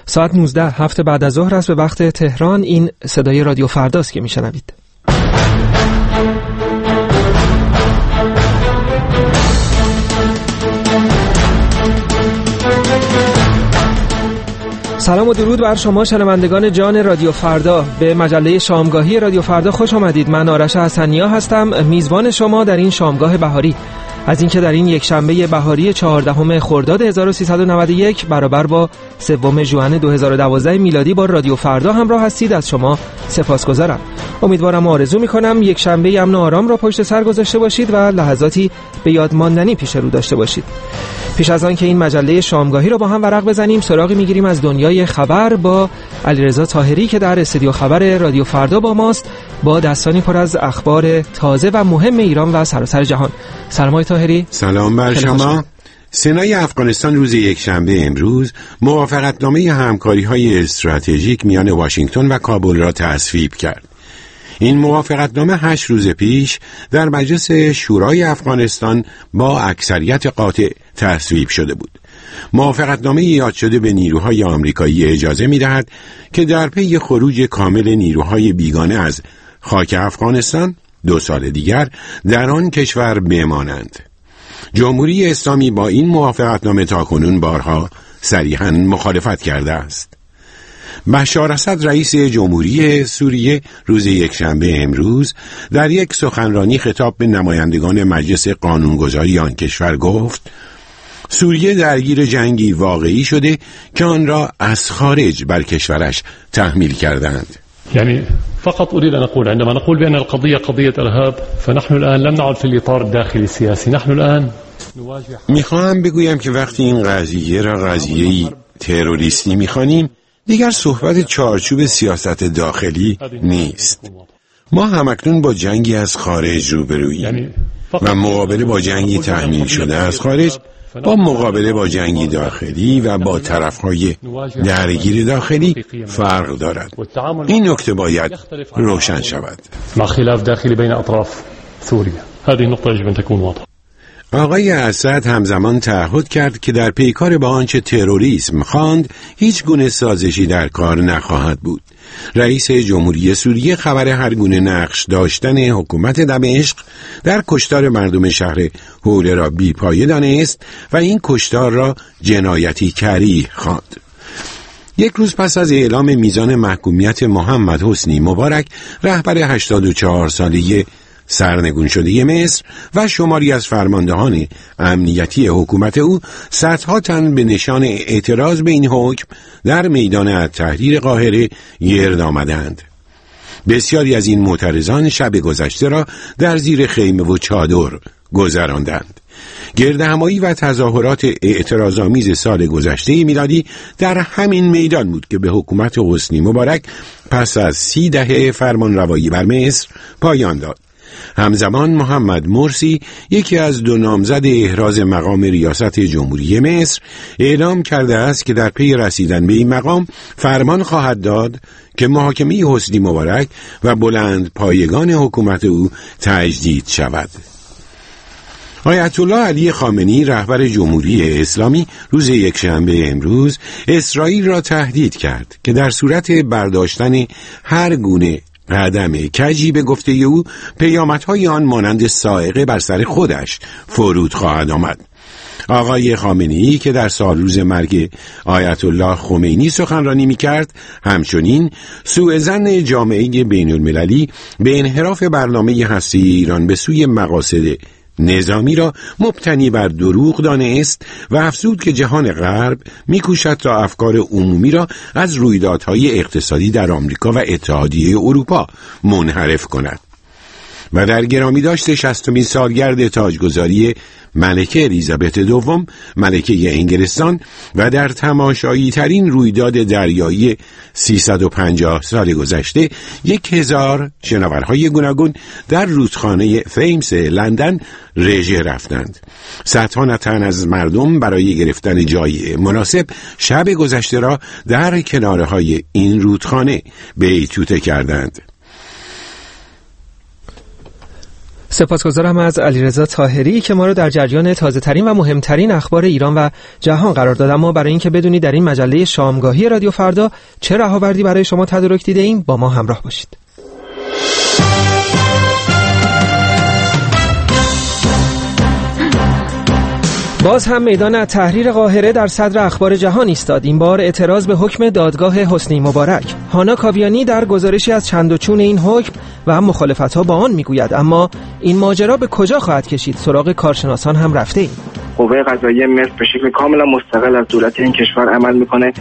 ساعت 19 هفت بعد از ظهر است به وقت تهران. این صدای رادیو فرداست که میشنوید. سلام و درود بر شما شنوندگان جان رادیو فردا. به مجله شامگاهی رادیو فردا خوش آمدید. من آرش حسنیا هستم، میزبان شما در این شامگاه بهاری. از اینکه در این یک شنبه بهاری 14 خرداد 1391 برابر با 3 ژوئن 2012 میلادی با رادیو فردا همراه هستید از شما سپاسگزارم. امیدوارم و آرزو میکنم یک شنبه امن و آرام را پشت سر گذاشته باشید و لحظاتی به یاد ماندنی پیش رو داشته باشید. پیش از آن که این مجله شامگاهی را با هم ورق بزنیم، سراغی میگیریم از دنیای خبر با علیرضا طاهری که در استودیو خبر رادیو فردا با ماست، با دستانی پر از اخبار تازه و مهم ایران و سراسر جهان. سلام طاهری. سلام بر شما. سنای افغانستان روز یکشنبه امروز موافقتنامه همکاری‌های استراتژیک میان واشنگتن و کابل را تصویب کرد. این موافقتنامه 8 روز پیش در مجلس شورای افغانستان با اکثریت قاطع تصویب شده بود. موافقتنامه یاد شده به نیروهای آمریکایی اجازه می‌دهد که در پی خروج کامل نیروهای بیگانه از خاک افغانستان 2 سال دیگر در آن کشور بمانند. جمهوری اسلامی با این موافقتنامه تاکنون بارها صریحاً مخالفت کرده است. بشار اسد رئیس جمهوری سوریه روز یکشنبه امروز در یک سخنرانی خطاب به نمایندگان مجلس قانونگذاری آن کشور گفت سوریه درگیر جنگی واقعی شده که آن را از خارج بر کشورش تحمیل کردند. یعنی فقط أريد أن أقول عندما نقول بأن القضية قضية إرهاب فنحن الآن لم نعد في الإطار الداخلي السياسي. نحن الآن میخواهم بگویم که وقتی این قضیه را قضیه تروریستی میخوانیم دیگر صحبت چارچوب سیاست داخلی نیست. ما همکنون با جنگی از خارج روبروییم و مقابله با جنگی تحمیل شده از خارج با مقابله با جنگی داخلی و با طرفهای درگیر داخلی فرق دارد. این نکته باید روشن شود. مع خلاف داخلی بین اطراف سوریه. هذه النقطة يجب أن تكون واضحة. آقای اسد همزمان تعهد کرد که در پیکار با آنچه تروریسم خواند هیچ گونه سازشی در کار نخواهد بود. رئیس جمهوری سوریه خبر هر گونه نقش داشتن حکومت دمشق در کشتار مردم شهر حوله را بی‌پایه دانست و این کشتار را جنایتی کریه خواند. یک روز پس از اعلام میزان محکومیت محمد حسنی مبارک رهبر 84 ساله سرنگون شده مصر و شماری از فرماندهان امنیتی حکومت او صدها تن به نشان اعتراض به این حکم در میدان التحریر قاهره گرد آمدند. بسیاری از این معترضان شب گذشته را در زیر خیمه و چادر گذراندند. گردهمایی و تظاهرات اعتراض‌آمیز سال گذشته میلادی در همین میدان بود که به حکومت حسنی مبارک پس از 30 دهه فرمانروایی بر مصر پایان داد. همزمان محمد مرسی یکی از 2 نامزد احراز مقام ریاست جمهوری مصر اعلام کرده است که در پی رسیدن به این مقام فرمان خواهد داد که محاکمه حسنی مبارک و بلند پایگان حکومت او تجدید شود. آیت الله علی خامنه‌ای رهبر جمهوری اسلامی روز یکشنبه امروز اسرائیل را تهدید کرد که در صورت برداشتن هر گونه قدم کجی به گفته او پیامدهای آن مانند صاعقه بر سر خودش فرود خواهد آمد. آقای خامنه‌ای که در سالروز مرگ آیت الله خمینی سخنرانی می‌کرد همچنین سوءظن جامعه بین‌المللی به انحراف برنامه هسته‌ای ایران به سوی مقاصد نظامی را مبتنی بر دروغ دانست و افزود که جهان غرب می‌کوشد تا افکار عمومی را از رویدادهای اقتصادی در آمریکا و اتحادیه اروپا منحرف کند. و در گرامی داشت 60مین سالگرد تاجگذاری ملکه الیزابت دوم ملکه انگلستان و در تماشایی ترین رویداد دریایی 350 سال گذشته 1000 شناورهای گوناگون در رودخانه تیمز لندن رژه رفتند. صدها تن از مردم برای گرفتن جای مناسب شب گذشته را در کنارهای این رودخانه بیتوته کردند. سپاسگزارم از علیرضا طاهری که ما رو در جریان تازه‌ترین و مهمترین اخبار ایران و جهان قرار داد. اما برای اینکه بدونید در این مجله شامگاهی رادیو فردا چه رهاوردی برای شما تدارک دیده ایم، با ما همراه باشید. باز هم میدان تحریر قاهره در صدر اخبار جهان ایستاد. این بار اعتراض به حکم دادگاه حسنی مبارک. هانا کاویانی در گزارشی از چند و چون این حکم و هم مخالفت‌ها با آن میگوید. اما این ماجرا به کجا خواهد کشید؟ سراغ کارشناسان هم رفته ایم. قوه قضاییه مصر به شکل کاملا مستقل از دولت این کشور عمل میکنه.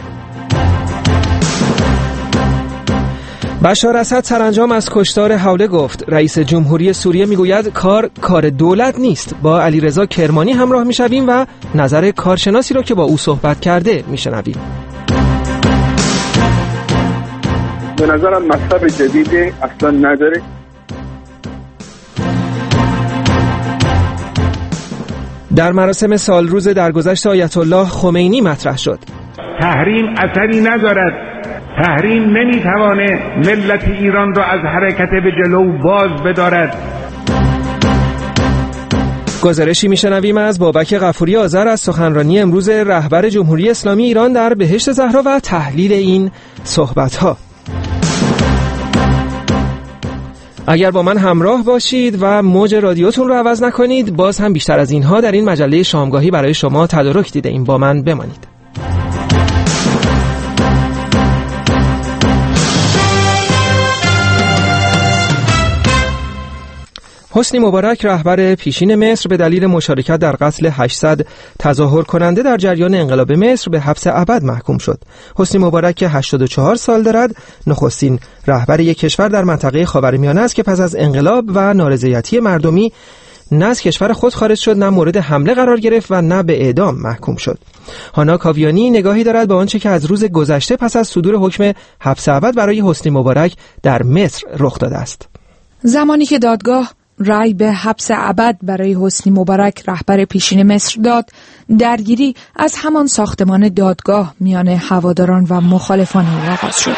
بشار اسد سرانجام از کشتار حوله گفت. رئیس جمهوری سوریه میگوید کار دولت نیست. با علیرضا کرمانی همراه میشویم و نظر کارشناسی رو که با او صحبت کرده میشنویم. به نظرم مطلب جدیدی اصلا نداره. در مراسم سالروز درگذشت آیت الله خمینی مطرح شد. تحریم اثری ندارد. تحریم نمیتوانه ملت ایران را از حرکت به جلو باز بدارد. گزارشی میشنویم از بابک غفوری آذر از سخنرانی امروز رهبر جمهوری اسلامی ایران در بهشت زهرا و تحلیل این صحبت‌ها. اگر با من همراه باشید و موج رادیوتون رو عوض نکنید، باز هم بیشتر از اینها در این مجله شامگاهی برای شما تدارک دیده ایم. با من بمانید. حسنی مبارک رهبر پیشین مصر به دلیل مشارکت در قتل 800 تظاهر کننده در جریان انقلاب مصر به حبس ابد محکوم شد. حسنی مبارک که 84 سال دارد، نخستین رهبر یک کشور در منطقه خاورمیانه است که پس از انقلاب و نارضایتی مردمی نه از کشور خود خارج شد، نه مورد حمله قرار گرفت و نه به اعدام محکوم شد. هانا کاویانی نگاهی دارد به آنچه که از روز گذشته پس از صدور حکم حبس ابد برای حسنی مبارک در مصر رخ داده است. زمانی که دادگاه رأی به حبس ابد برای حسنی مبارک رهبر پیشین مصر داد، درگیری از همان ساختمان دادگاه میان هواداران و مخالفان او آغاز شد.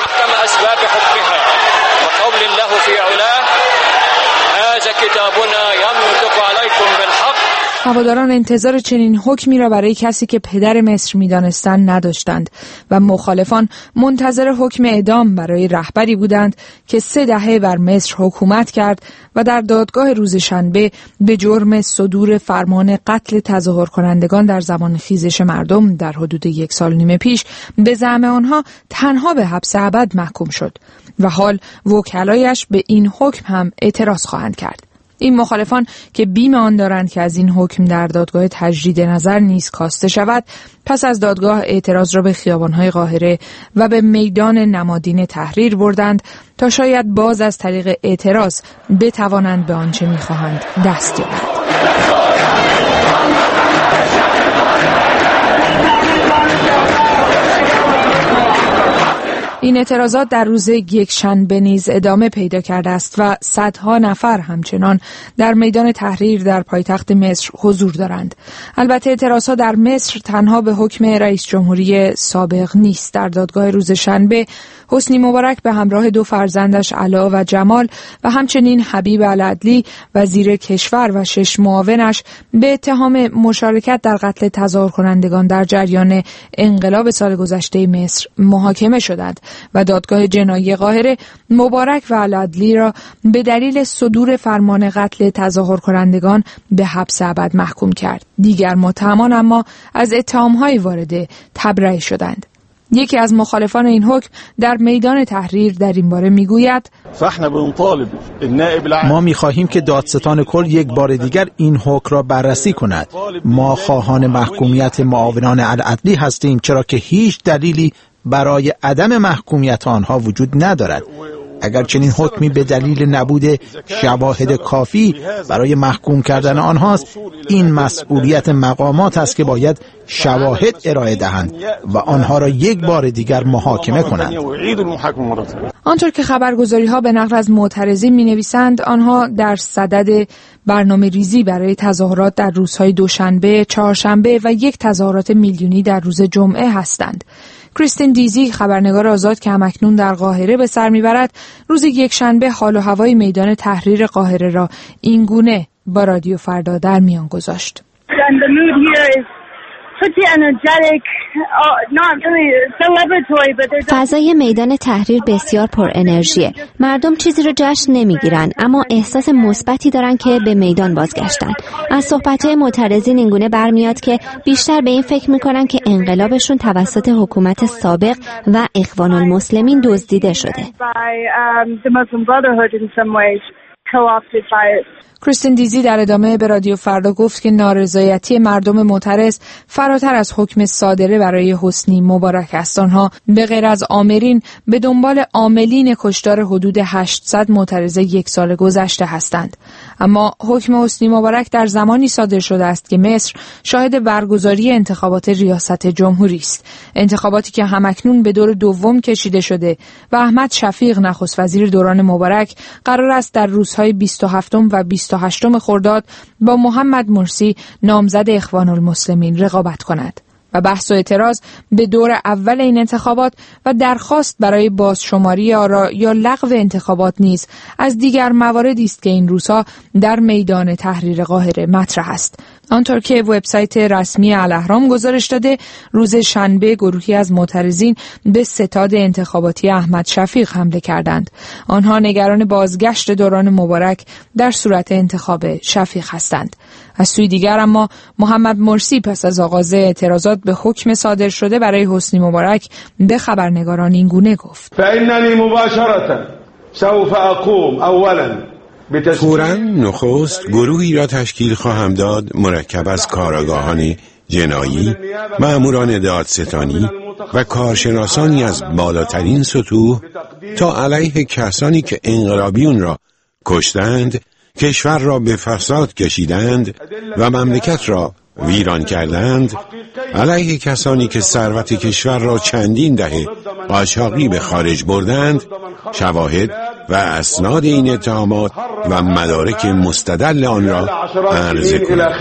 هواداران انتظار چنین حکمی را برای کسی که پدر مصر می‌دانستند نداشتند و مخالفان منتظر حکم اعدام برای رهبری بودند که 3 دهه بر مصر حکومت کرد و در دادگاه روز شنبه به جرم صدور فرمان قتل تظاهر کنندگان در زمان خیزش مردم در حدود 1.5 سال پیش به زعم آنها تنها به حبس ابد محکوم شد و حال وکلایش به این حکم هم اعتراض خواهند کرد. این مخالفان که بیم آن دارند که از این حکم در دادگاه تجدید نظر نیز کاسته شود، پس از دادگاه اعتراض را به خیابان‌های قاهره و به میدان نمادین تحریر بردند تا شاید باز از طریق اعتراض بتوانند به آنچه می‌خواهند دست یابند. این اعتراضات در روز یکشنبه نیز ادامه پیدا کرده است و صدها نفر همچنان در میدان تحریر در پایتخت مصر حضور دارند. البته اعتراضات در مصر تنها به حکم رئیس جمهوری سابق نیست. در دادگاه روز شنبه حسنی مبارک به همراه 2 فرزندش علا و جمال و همچنین حبیب العدلی وزیر کشور و 6 معاونش به اتهام مشارکت در قتل تظاهر کنندگان در جریان انقلاب سال گذشته مصر محاکمه شدند و دادگاه جنایی قاهره مبارک و العدلی را به دلیل صدور فرمان قتل تظاهر کنندگان به حبس ابد محکوم کرد. دیگر متهمان اما از اتهام‌های وارده تبرئه شدند. یکی از مخالفان این حکم در میدان تحریر در این باره میگوید: ما می‌خواهیم که دادستان کل یک بار دیگر این حکم را بررسی کند. ما خواهان محکومیت معاونان العدلی هستیم، چرا که هیچ دلیلی برای عدم محکومیت آنها وجود ندارد. اگر چنین حکمی به دلیل نبود شواهد کافی برای محکوم کردن آنهاست، این مسئولیت مقامات است که باید شواهد ارائه دهند و آنها را یک بار دیگر محاکمه کنند. آنطور که خبرگزاری‌ها به نقل از معترضین می‌نویسند، آنها در صدد برنامه ریزی برای تظاهرات در روزهای دوشنبه، چهارشنبه و یک تظاهرات میلیونی در روز جمعه هستند. کریستین دیزی خبرنگار آزاد که همکنون در قاهره به سر میبرد روز یکشنبه حال و هوای میدان تحریر قاهره را این گونه با رادیو فردا در میان گذاشت. فضای میدان تحریر بسیار پر انرژیه. مردم چیزی رو جشن نمیگیرن، اما احساس مثبتی دارن که به میدان بازگشتن. از صحبت‌های معترضین اینگونه برمیاد که بیشتر به این فکر میکنن که انقلابشون توسط حکومت سابق و اخوان المسلمین دزدیده شده. کریستین دیزی در ادامه به رادیو فردا گفت که نارضایتی مردم معترض فراتر از حکم صادره برای حسنی مبارک است. آنها به غیر از آمرین به دنبال عاملین کشتار حدود 800 معترض یک سال گذشته هستند. اما حکم حسنی مبارک در زمانی صادر شده است که مصر شاهد برگزاری انتخابات ریاست جمهوری است. انتخاباتی که همکنون به دور دوم کشیده شده و احمد شفیق نخست وزیر دوران مبارک قرار است در روزهای 27 و 28 خرداد با محمد مرسی نامزد اخوان المسلمین رقابت کند و بحث و اعتراض به دور اول این انتخابات و درخواست برای بازشماری آرا یا لغو انتخابات نیز از دیگر مواردی است که این روزها در میدان تحریر قاهره مطرح است. آنطور که وبسایت رسمی الاهرام گزارش داده، روز شنبه گروهی از معترضین به ستاد انتخاباتی احمد شفیق حمله کردند. آنها نگران بازگشت دوران مبارک در صورت انتخاب شفیق هستند. از سوی دیگر اما محمد مرسی پس از آغاز اعتراضات به حکم صادر شده برای حسنی مبارک به خبرنگاران این گونه گفت: فإنني مباشرة سوف أقوم أولا فوراً نخست گروهی را تشکیل خواهم داد مرکب از کارآگاهان جنایی، مأموران دادستانی و کارشناسانی از بالاترین سطوح تا علیه کسانی که انقلابیون را کشتند، کشور را به فساد کشیدند و مملکت را ویران کردند، علیه کسانی که ثروت کشور را چندین دهه قاچاقی به خارج بردند، شواهد و اسناد این اتهامات و مدارک مستدل آن را عرضه کنند.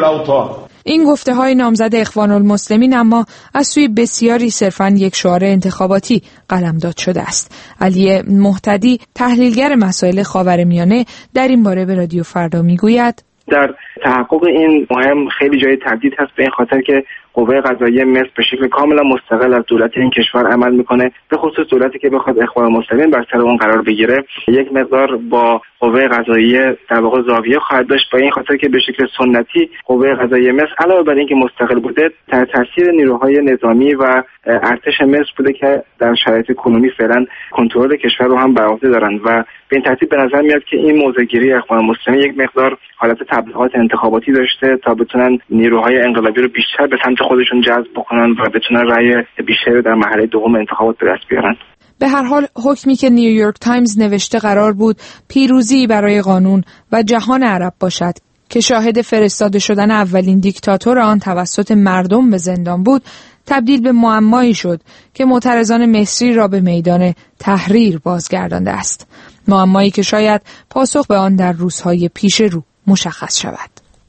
این گفته های نامزد اخوان المسلمین اما از سوی بسیاری صرفاً یک شعار انتخاباتی قلمداد شده است. علی مهتدی تحلیلگر مسائل خاورمیانه در این باره به رادیو فردا میگوید: در تحقق این مهم خیلی جای تردید هست، به این خاطر که قوه قضاییه مصر به شکل کاملا مستقل از دولت این کشور عمل میکنه، به خصوص دولتی که بخواد اخوان المسلمین بر سر اون قرار بگیره یک مقدار با قوه قضاییه در واقع زاویه خواهد داشت، با این خاطر که به شکل سنتی قوه قضاییه مصر علاوه بر اینکه مستقل بوده، تحت تاثیر نیروهای نظامی و ارتش مصر بوده که در شرایط کنونی فعلا کنترل کشور رو هم بر عهده دارند و به این ترتیب به نظر میاد که این موضع‌گیری اخوان المسلمین یک مقدار حالت تبلیغات انتخاباتی داشته تا بتونن نیروهای انقلابی رو بیشتر به سمت خودشون جذب بکنن و بتونن رأی بیشتری در مرحله دوم انتخابات به دست بیارن. به هر حال حکمی که نیویورک تایمز نوشته قرار بود پیروزی برای قانون و جهان عرب باشد که شاهد فرستاده شدن اولین دیکتاتور آن توسط مردم به زندان بود، تبدیل به معمایی شد که معترضان مصری را به میدان تحریر بازگردانده است. معمایی که شاید پاسخ به آن در روزهای پیش رو مشخص شود.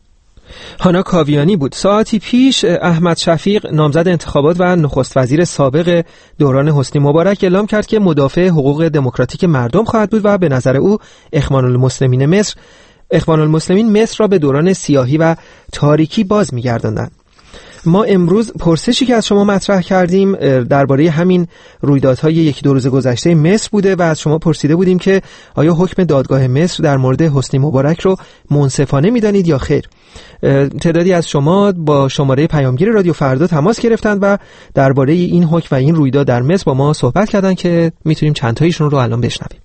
هانا کاویانی بود. ساعتی پیش احمد شفیق نامزد انتخابات و نخست وزیر سابق دوران حسنی مبارک اعلام کرد که مدافع حقوق دموکراتیک مردم خواهد بود و به نظر او اخوان المسلمین مصر را به دوران سیاهی و تاریکی باز می‌گرداندند. ما امروز پرسشی که از شما مطرح کردیم درباره همین رویدادهای یکی دو روز گذشته مصر بوده و از شما پرسیده بودیم که آیا حکم دادگاه مصر در مورد حسنی مبارک رو منصفانه می‌دانید یا خیر. تعدادی از شما با شماره پیامگیر رادیو فردا تماس گرفتند و درباره این حکم و این رویداد در مصر با ما صحبت کردند که میتونیم چند تایشون رو الان بشنویم.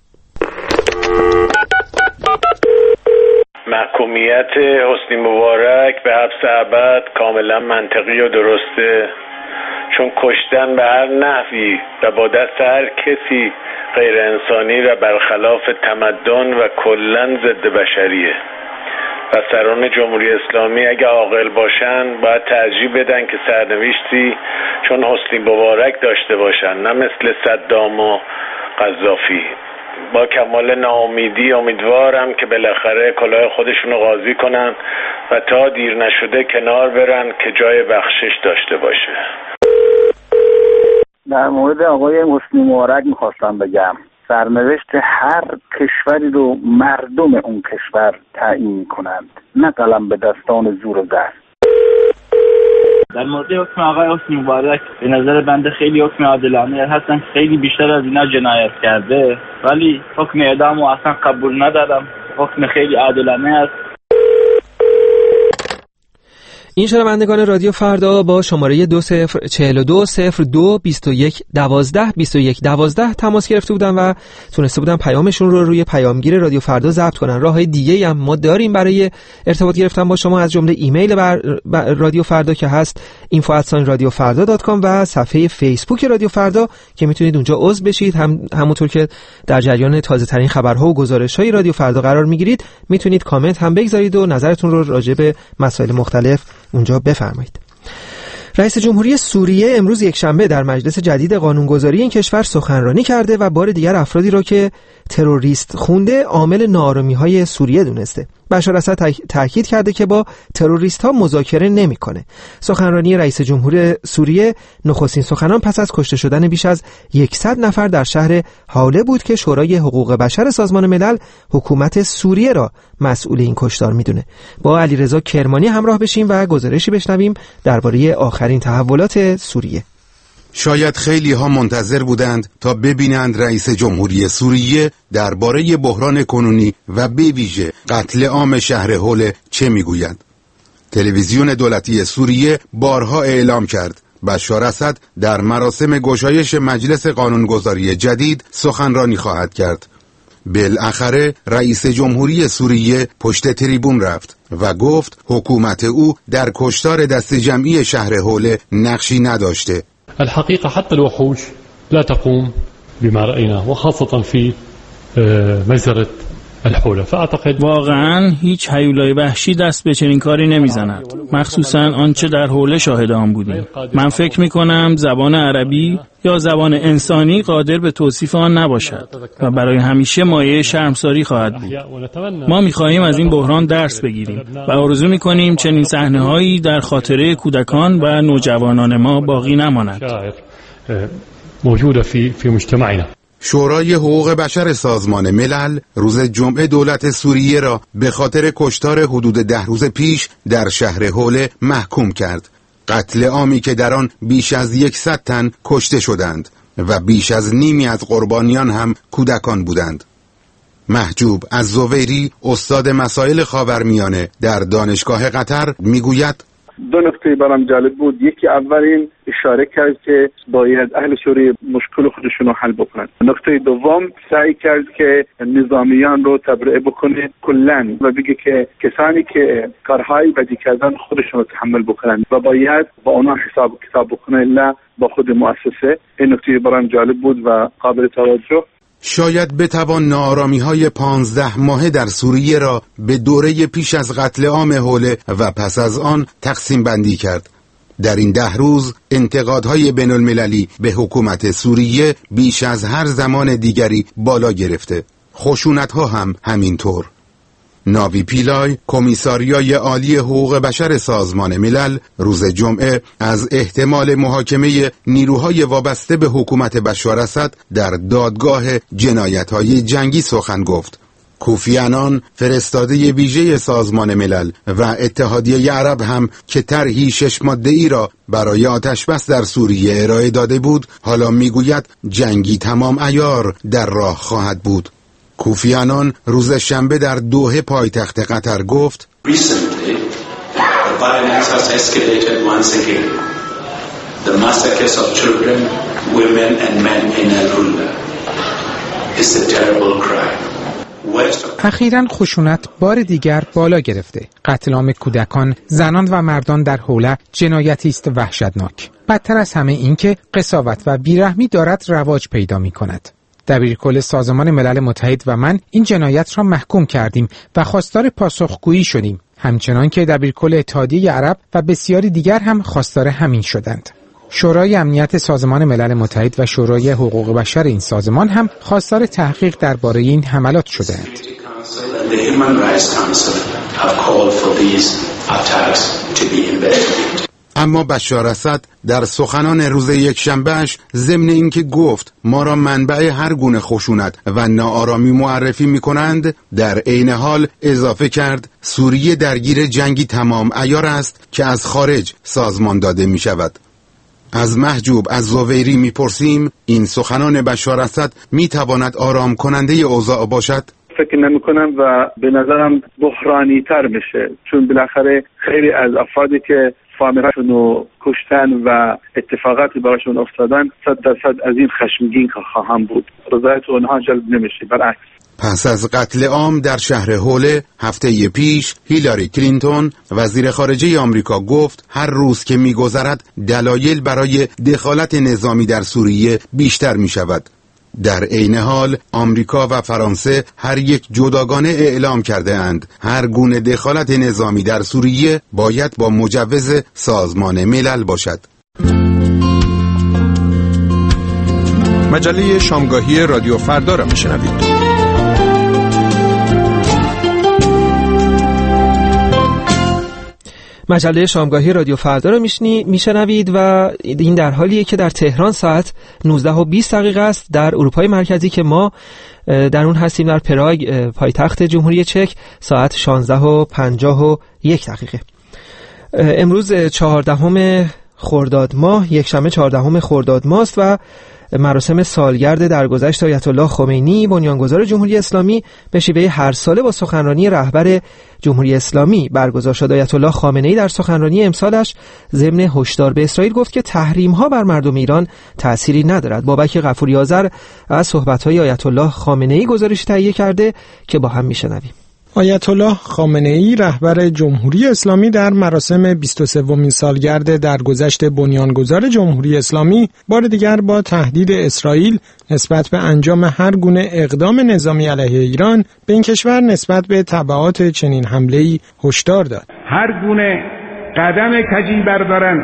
محکومیت حسنی مبارک به حبس ابد کاملا منطقی و درسته، چون کشتن به هر نحوی و با دست هر کسی غیر انسانی و برخلاف تمدن و کلاً ضد بشریه. و سران جمهوری اسلامی اگه عاقل باشن باید ترجیح بدن که سرنوشتی چون حسنی مبارک داشته باشن، نه مثل صدام و قذافی. با کمال ناامیدی امیدوارم که بالاخره کلاه خودشونو قاضی کنن و تا دیر نشده کنار برن که جای بخشش داشته باشه. در مورد آقای حسنی مبارک میخواستم بگم سرنوشت هر کشوری رو مردم اون کشور تعیین میکنند، نه قلم به دستان زور و دست. در مورد حکم آقای حسنی مبارک به نظر بنده خیلی حکم عادلانه هستن، خیلی بیشتر از اینا جنایت کرده، ولی حکم اعدام رو اصلا قبول ندارم. حکم خیلی عادلانه است. این شنوندگان رادیو فردا با شماره 20420221122112 تماس گرفته بودن و تونسته بودن پیامشون رو روی پیامگیر رادیو فردا ضبط کنن. راههای دیگه هم ما داریم برای ارتباط گرفتن با شما، از جمله ایمیل رادیو فردا که هست info@radiofarda.com و صفحه فیسبوک رادیو فردا که میتونید اونجا عضو بشید. همونطور که در جریان تازه ترین خبرها و گزارش‌های رادیو فردا قرار میگیرید، میتونید کامنت هم بگذارید و نظرتون رو راجع به مسائل مختلف اونجا بفرمایید. رئیس جمهوری سوریه امروز یکشنبه در مجلس جدید قانونگذاری این کشور سخنرانی کرده و بار دیگر افرادی را که تروریست خونده عامل ناآرامی‌های سوریه دونسته. بشار اسد تاکید کرده که با تروریست‌ها مذاکره نمی‌کنه. سخنرانی رئیس جمهور سوریه نخستین سخنان پس از کشته شدن بیش از 100 نفر در شهر حاله بود که شورای حقوق بشر سازمان ملل حکومت سوریه را مسئول این کشتار میدونه. با علیرضا کرمانی همراه بشیم و گزارشی بشنویم درباره آخرین تحولات سوریه. شاید خیلی ها منتظر بودند تا ببینند رئیس جمهوری سوریه درباره بحران کنونی و به ویژه قتل عام شهر حوله چه میگوید. تلویزیون دولتی سوریه بارها اعلام کرد بشار اسد در مراسم گشایش مجلس قانونگذاری جدید سخنرانی خواهد کرد. بالاخره رئیس جمهوری سوریه پشت تریبون رفت و گفت حکومت او در کشتار دست جمعی شهر حوله نقشی نداشته. الحقيقة حتى الوحوش لا تقوم بما رأيناه وخاصة في مجزرة الحوله. فأعتقد واقعا هیچ هیولای وحشی دست به چنین کاری نمیزند، مخصوصا آنچه در حوله شاهد آن بودیم. من فکر میکنم زبان عربی یا زبان انسانی قادر به توصیف آن نباشد و برای همیشه مایه شرمساری خواهد بود. ما میخواهیم از این بحران درس بگیریم و آرزو میکنیم چنین صحنه‌هایی در خاطره کودکان و نوجوانان ما باقی نماند. موجوده في مجتمعنا. شورای حقوق بشر سازمان ملل روز جمعه دولت سوریه را به خاطر کشتار حدود 10 روز پیش در شهر حوله محکوم کرد. قتل عامی که در آن بیش از 100 تن کشته شدند و بیش از نیمی از قربانیان هم کودکان بودند. محجوب الزویری استاد مسائل خاورمیانه در دانشگاه قطر میگوید دو نکته برام جالب بود. یکی اولین اشاره کرد که باید اهل سوریه مشکل خودشون رو حل بکنن. نکته دوم سعی کرد که نظامیان رو تبرئه بکنه کلاً و بگه که کسانی که کارهای بدی کردن خودشون رو تحمل بکنن و باید با اونا حساب کتاب بکنه، نه با خود مؤسسه. این نکته برام جالب بود و قابل توجه. شاید بتوان ناآرامی‌های 15 ماهه در سوریه را به دوره پیش از قتل عام حوله و پس از آن تقسیم بندی کرد. در این 10 روز انتقادهای بین المللی به حکومت سوریه بیش از هر زمان دیگری بالا گرفته. خشونت‌ها هم همینطور. ناوی پیلای کمیساریای عالی حقوق بشر سازمان ملل روز جمعه از احتمال محاکمه نیروهای وابسته به حکومت بشار اسد در دادگاه جنایت‌های جنگی سخن گفت. کوفی عنان فرستاده ویژه سازمان ملل و اتحادیه عرب هم که طرحی 6 ماده‌ای را برای آتشبس در سوریه ارائه داده بود، حالا میگوید جنگی تمام عیار در راه خواهد بود. کوفی عنان روز شنبه در دوحه پایتخت قطر گفت Recently, the violence has escalated once again. The massacres of children, women and men in Al-Hula is a terrible crime. اخیراً خشونت بار دیگر بالا گرفته. قتل عام کودکان، زنان و مردان در حوله جنایتی است وحشتناک. بدتر از همه این که قساوت و بیرحمی دارد رواج پیدا می کند. دبیرکل سازمان ملل متحد و من این جنایت را محکوم کردیم و خواستار پاسخگویی شدیم، همچنان که دبیرکل اتحادیه عرب و بسیاری دیگر هم خواستار همین شدند. شورای امنیت سازمان ملل متحد و شورای حقوق بشر این سازمان هم خواستار تحقیق درباره این حملات شدند. اما بشار اسد در سخنان روز یکشنبهش ضمن اینکه گفت ما را منبع هر گونه خشونت و ناآرامی معرفی می‌کنند، در عین حال اضافه کرد سوریه درگیر جنگی تمام عیار است که از خارج سازمان داده می‌شود. از محجوب از زویری می‌پرسیم این سخنان بشار اسد می‌تواند آرام کننده اوضاع باشد؟ فکر نمی‌کنم و به نظرم بحرانی تر میشه، چون بالاخره خیلی از افرادی که فامیلاشون رو کشتن و اتفاقاتی براشون افتادن 100% از این خشمگین خواهم بود. رضایت اونها جلب نمیشه، برعکس. پس از قتل عام در شهر هوله هفته پیش، هیلاری کلینتون وزیر خارجه آمریکا گفت هر روز که می‌گذرد دلایل برای دخالت نظامی در سوریه بیشتر می‌شود. در عین حال آمریکا و فرانسه هر یک جداگانه اعلام کرده اند هر گونه دخالت نظامی در سوریه باید با مجوز سازمان ملل باشد. مجله شامگاهی رادیو فردا را میشنوید. مجله شامگاهی رادیو فردا رو میشنوید و این در حالیه که در تهران ساعت 19:20 است، در اروپای مرکزی که ما در اون هستیم در پراگ پایتخت جمهوری چک ساعت 16:51. امروز 14 خرداد ماه، یک شنبه 14 خرداد ماه است و مراسم سالگرد درگذشت آیت الله خمینی بنیانگذار جمهوری اسلامی به شیوه هر ساله با سخنرانی رهبر جمهوری اسلامی برگزار شد. آیت الله خامنه‌ای در سخنرانی امسالش ضمن هشدار به اسرائیل گفت که تحریم‌ها بر مردم ایران تأثیری ندارد. بابک غفوری آذر از صحبت‌های آیت الله خامنه‌ای گزارش تهیه کرده که با هم میشنویم. آیت الله خامنه‌ای رهبر جمهوری اسلامی در مراسم 23مین سالگرد درگذشت بنیانگذار جمهوری اسلامی بار دیگر با تهدید اسرائیل نسبت به انجام هر گونه اقدام نظامی علیه ایران به این کشور نسبت به تبعات چنین حمله‌ای هشدار داد. هر گونه قدم کجی بردارن،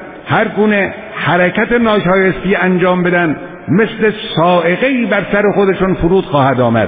هر گونه حرکت ناشایستی انجام بدن، مثل صاعقه‌ای بر سر خودشون فرود خواهد آمد.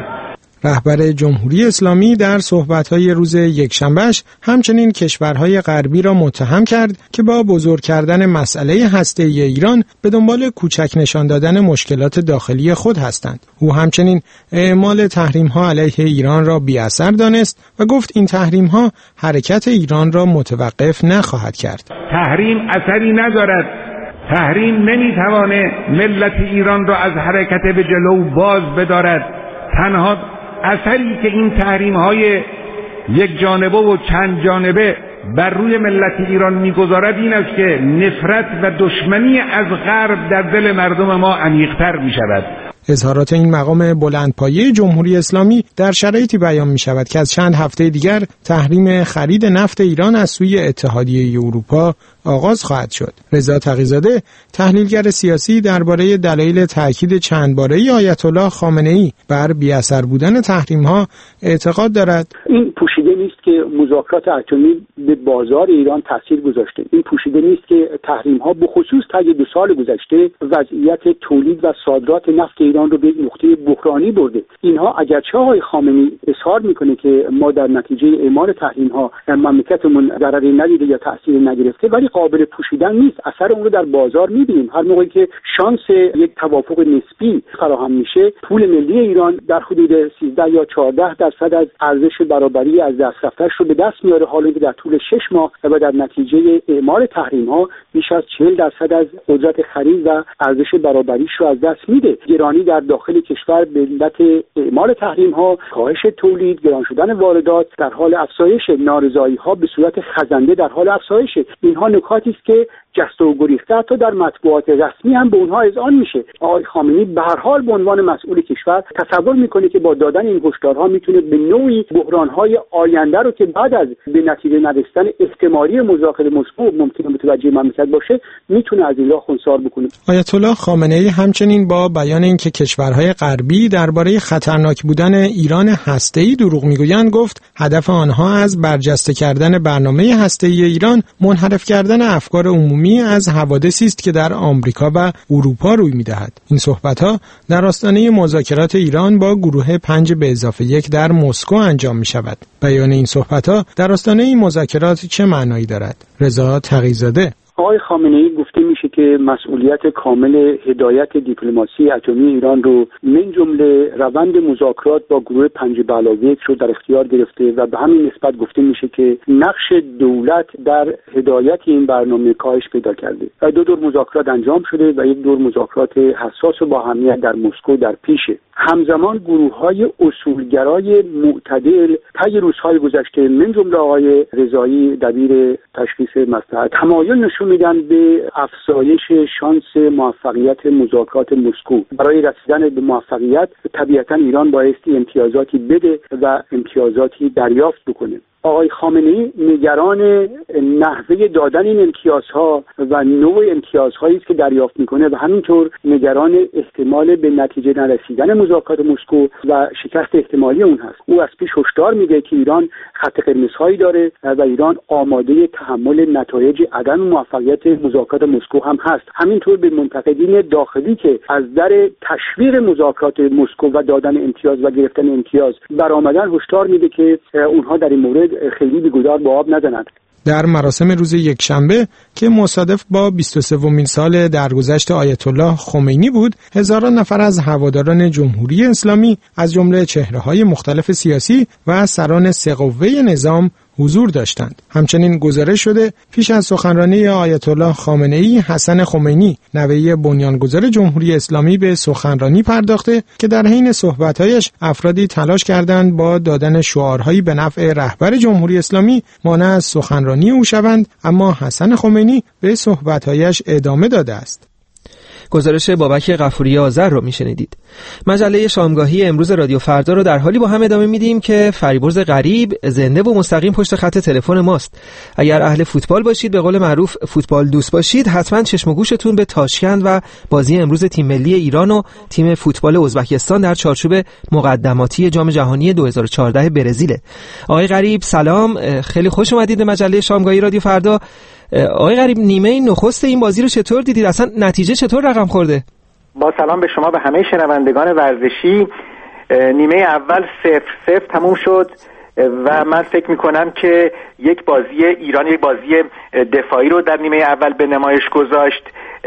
رهبر جمهوری اسلامی در صحبت‌های روز یکشنبهش همچنین کشورهای غربی را متهم کرد که با بزرگ کردن مسئله هسته‌ای ایران به دنبال کوچک نشان دادن مشکلات داخلی خود هستند. او همچنین اعمال تحریم‌ها علیه ایران را بی‌اثر دانست و گفت این تحریم‌ها حرکت ایران را متوقف نخواهد کرد. تحریم اثری ندارد. تحریم نمی‌تواند ملت ایران را از حرکت به جلو باز بدارد. تنها اثری که این تحریم‌های یک جانبه و چند جانبه بر روی ملت ایران می‌گذارد این است که نفرت و دشمنی از غرب در دل مردم ما عمیق‌تر می‌شود. اظهارات این مقام بلندپایه جمهوری اسلامی در شرایطی بیان می‌شود که از چند هفته دیگر تحریم خرید نفت ایران از سوی اتحادیه اروپا آغاز خواهد شد. رضا تقی‌زاده تحلیلگر سیاسی درباره دلایل تأکید چند باره‌ای آیت الله خامنه‌ای بر بی‌اثر بودن تحریم‌ها اعتقاد دارد. این پوشیده نیست که مذاکرات اتمی به بازار ایران تاثیر گذاشته. این پوشیده نیست که تحریم‌ها به خصوص طی 2 سال گذشته وضعیت تولید و صادرات نفت ایران رو به نقطه بحرانی برده. اینها اگرچه آقای خامنه‌ای اظهار میکنه که ما در نتیجه اعمال تحریم‌ها مملکتمون ضرری ندیده یا تأثیر نگرفته، ولی قابل پوشیدن نیست. اثر اون رو در بازار می‌بینیم. هر موقعی که شانس یک توافق نسبی فراهم میشه، پول ملی ایران در حدود 13 یا 14% از ارزش برابری از دست رفته‌اش رو به دست میاره، حالا که در طول 6 ماه و در نتیجه اعمال تحریم‌ها بیش از 40% از قدرت خرید و ارزش برابریش رو از دست میده. گرانی در داخل کشور به علت اعمال تحریم‌ها، کاهش تولید، گران شدن واردات در حال افزایش، نارضایی‌ها به صورت خزنده در حال افزایش. اینها نکاتی است که جست و گریخته حتی در مطبوعات رسمی هم به اونها اذعان میشه. آقای خامنه‌ای به هر حال به عنوان مسئول کشور تصور میکنه که با دادن این هشدارها میتونه به نوعی بحران‌های آینده رو که بعد از به نتیجه نرسیدن احتمالی مذاکره مسکو ممکنه متوجه مملکت باشه، میتونه از این راه خنثار بکنه. آیت الله خامنه‌ای همچنین با بیان اینکه کشورهای غربی درباره خطرناک بودن ایران هسته‌ای دروغ میگویند گفت هدف آنها از برجسته کردن برنامه هسته‌ای ایران منحرف کردن افکار عمومی از حوادثی است که در آمریکا و اروپا روی می‌دهد. این صحبت‌ها در آستانه مذاکره مذاکرات ایران با گروه 5+1 در مسکو انجام می شود. بیان این صحبت‌ها در آستانه این مذاکرات چه معنایی دارد؟ رضا تقی‌زاده: آقای خامنه‌ای گفته میشه که مسئولیت کامل هدایت دیپلماسی اتمی ایران رو من جمله روند مذاکرات با گروه 5+1 رو در اختیار گرفته و به همین نسبت گفته میشه که نقش دولت در هدایت این برنامه کاهش پیدا کرده. دو دور مذاکرات انجام شده و یک دور مذاکرات حساس و با اهمیت در مسکو در پیشه. همزمان گروه‌های اصولگرای معتدل طی روزهای گذشته من جمله آقای رضایی دبیر تشخیص مصلحت تمایل نشون میدن به افزایش شانس موفقیت مذاکرات مسکو. برای رسیدن به موفقیت طبیعتاً ایران بایستی امتیازاتی بده و امتیازاتی دریافت بکنه. آقای خامنه‌ای نگران نحوه دادن این امتیازها و نوع امتیازهایی است که دریافت میکنه و همینطور نگران احتمال به نتیجه نرسیدن مذاکرات مسکو و شکست احتمالی اون هست. او از پیش هشدار میده که ایران خط قرمزهایی داره و ایران آماده تحمل نتایج عدم موفقیت مذاکرات مسکو هم هست. همینطور به منتقدین داخلی که از در تشویق مذاکرات مسکو و دادن امتیاز و گرفتن امتیاز برآمدن هشدار میده که اونها در این مورد خیلی بی‌گدار به آب نزنند. در مراسم روز یکشنبه که مصادف با 23مین سال درگذشت آیت الله خمینی بود، هزاران نفر از هواداران جمهوری اسلامی از جمله چهره‌های مختلف سیاسی و سران سه قوه نظام حضور داشتند. همچنین گزارش شده پیش از سخنرانی آیت الله خامنه‌ای، حسن خمینی نوه بنیانگذار جمهوری اسلامی به سخنرانی پرداخته که در حین صحبت‌هایش افرادی تلاش کردند با دادن شعارهایی به نفع رهبر جمهوری اسلامی مانع از سخنرانی او شوند، اما حسن خمینی به صحبت‌هایش ادامه داده است. گزارش بابک غفوری آذر رو میشنیدید. مجله شامگاهی امروز رادیو فردا رو در حالی با هم ادامه میدیم که فریبرز غریب زنده و مستقیم پشت خط تلفن ماست. اگر اهل فوتبال باشید، به قول معروف فوتبال دوست باشید، حتما چشم و گوشتون به تاشکند و بازی امروز تیم ملی ایران و تیم فوتبال ازبکستان در چارچوب مقدماتی جام جهانی 2014 برزیل. آقای غریب سلام، خیلی خوش اومدید به مجله شامگاهی رادیو فردا. آقای غریب، نیمه نخست این بازی رو چطور دیدید؟ اصلا نتیجه چطور رقم خورده؟ با سلام به شما، به همه شنوندگان ورزشی. نیمه اول 0-0 تموم شد و من فکر میکنم که یک بازی ایران، یک بازی دفاعی رو در نیمه اول به نمایش گذاشت.